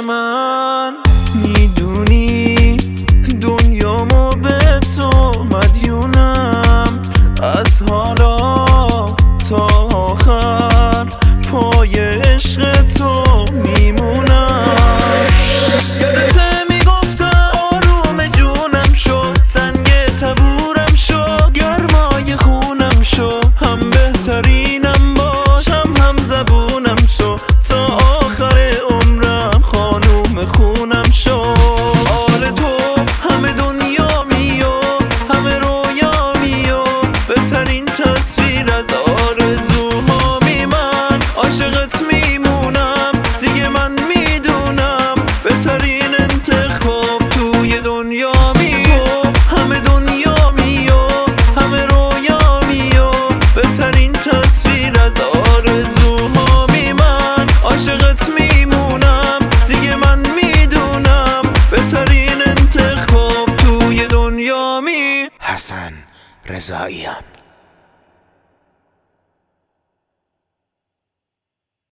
من میدونی دنیامو به تو مدیونم، از حالا تا آخر پای عشق تو میمونم. یادته میگفتم آروم جونم شو، سنگ صبورم شو، گرمای خونم شو، هم بهترینم باش هم زبونم شو، تا آخر عمرم خانوم خونم شو. آل تو همه دنیا میو همه رویا میو، بهترین تصویر از آرزوهامی، من عاشقت میمونم دیگه، من میدونم بهترین انتخاب توی دنیا میو. همه دنیا میو همه رویا میو، بهترین تصویر از آرزوهامی، من عاشقت میمونم دیگه، من میدونم بهترین انتخاب توی دنیا می. حسن رضاییان.